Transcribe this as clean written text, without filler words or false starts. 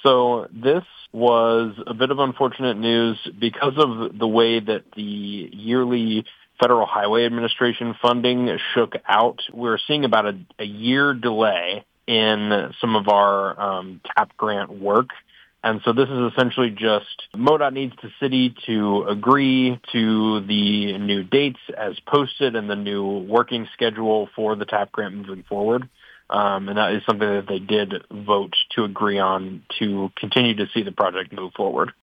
So this was a bit of unfortunate news because of the way that the yearly Federal Highway Administration funding shook out. We're seeing about a year delay in some of our TAP grant work. And so this is essentially just MoDOT needs the city to agree to the new dates as posted and the new working schedule for the TAP grant moving forward. And that is something that they did vote to agree on to continue to see the project move forward.